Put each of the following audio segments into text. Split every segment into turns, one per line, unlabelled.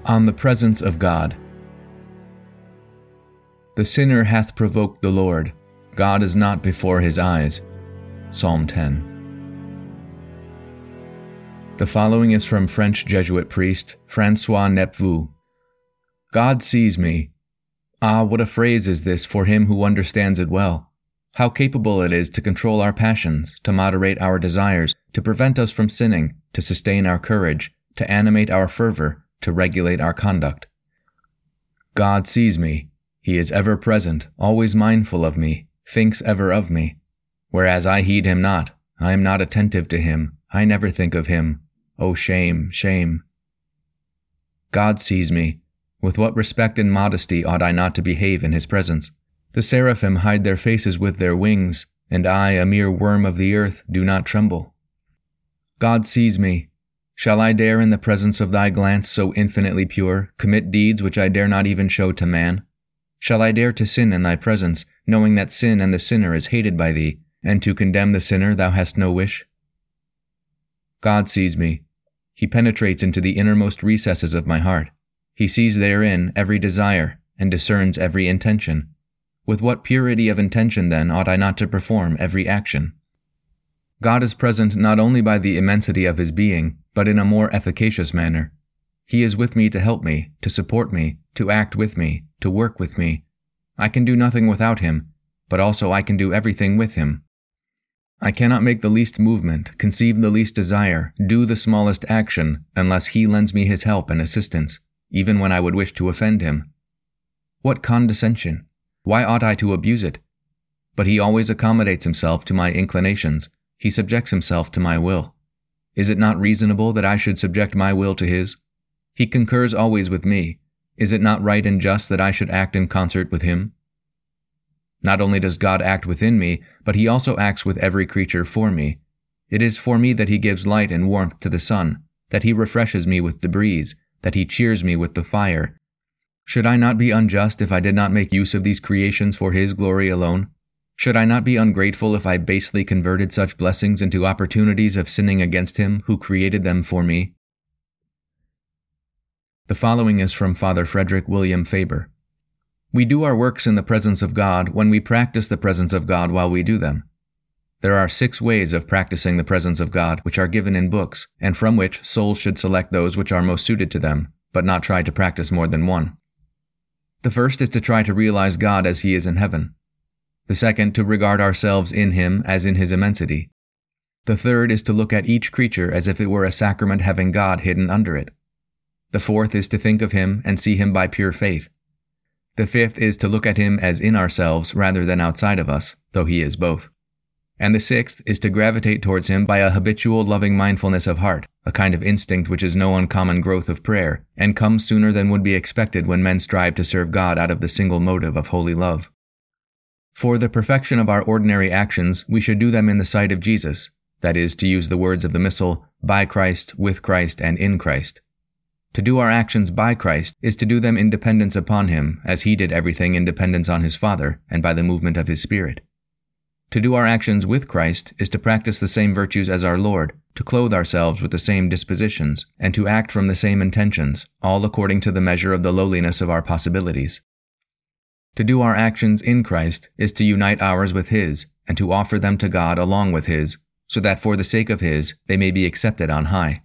On the presence of God. The sinner hath provoked the Lord. God is not before his eyes. Psalm 10. The following is from French Jesuit priest François Nepveu. God sees me. Ah, what a phrase is this for him who understands it well. How capable it is to control our passions, to moderate our desires, to prevent us from sinning, to sustain our courage, to animate our fervor, to regulate our conduct. God sees me. He is ever present, always mindful of me, thinks ever of me. Whereas I heed him not, I am not attentive to him, I never think of him. Oh, shame, shame. God sees me. With what respect and modesty ought I not to behave in his presence? The seraphim hide their faces with their wings, and I, a mere worm of the earth, do not tremble. God sees me. Shall I dare in the presence of thy glance so infinitely pure, commit deeds which I dare not even show to man? Shall I dare to sin in thy presence, knowing that sin and the sinner is hated by thee, and to condemn the sinner thou hast no wish? God sees me. He penetrates into the innermost recesses of my heart. He sees therein every desire, and discerns every intention. With what purity of intention, then, ought I not to perform every action? God is present not only by the immensity of his being, but in a more efficacious manner. He is with me to help me, to support me, to act with me, to work with me. I can do nothing without him, but also I can do everything with him. I cannot make the least movement, conceive the least desire, do the smallest action, unless he lends me his help and assistance, even when I would wish to offend him. What condescension! Why ought I to abuse it? But he always accommodates himself to my inclinations. He subjects himself to my will. Is it not reasonable that I should subject my will to his? He concurs always with me. Is it not right and just that I should act in concert with him? Not only does God act within me, but he also acts with every creature for me. It is for me that he gives light and warmth to the sun, that he refreshes me with the breeze, that he cheers me with the fire. Should I not be unjust if I did not make use of these creations for his glory alone? Should I not be ungrateful if I basely converted such blessings into opportunities of sinning against him who created them for me? The following is from Father Frederick William Faber. We do our works in the presence of God when we practice the presence of God while we do them. There are 6 ways of practicing the presence of God which are given in books, and from which souls should select those which are most suited to them, but not try to practice more than one. The first is to try to realize God as he is in heaven. The second, to regard ourselves in him as in his immensity. The third is to look at each creature as if it were a sacrament having God hidden under it. The fourth is to think of him and see him by pure faith. The fifth is to look at him as in ourselves rather than outside of us, though he is both. And the sixth is to gravitate towards him by a habitual loving mindfulness of heart, a kind of instinct which is no uncommon growth of prayer, and comes sooner than would be expected when men strive to serve God out of the single motive of holy love. For the perfection of our ordinary actions, we should do them in the sight of Jesus, that is, to use the words of the Missal, by Christ, with Christ, and in Christ. To do our actions by Christ is to do them in dependence upon him, as he did everything in dependence on his Father, and by the movement of his Spirit. To do our actions with Christ is to practice the same virtues as our Lord, to clothe ourselves with the same dispositions, and to act from the same intentions, all according to the measure of the lowliness of our possibilities. To do our actions in Christ is to unite ours with his, and to offer them to God along with his, so that for the sake of his they may be accepted on high.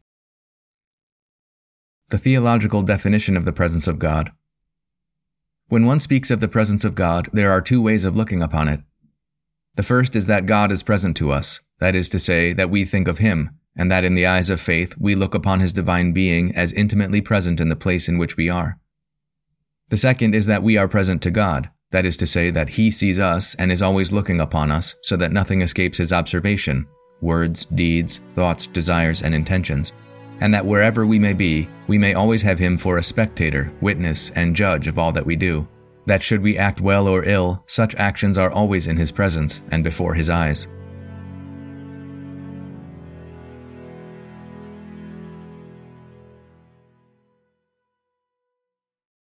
The theological definition of the presence of God. When one speaks of the presence of God, there are 2 ways of looking upon it. The first is that God is present to us, that is to say, that we think of him, and that in the eyes of faith we look upon his divine being as intimately present in the place in which we are. The second is that we are present to God, that is to say, that he sees us and is always looking upon us, so that nothing escapes his observation, words, deeds, thoughts, desires, and intentions, and that wherever we may always have him for a spectator, witness, and judge of all that we do, that should we act well or ill, such actions are always in his presence and before his eyes.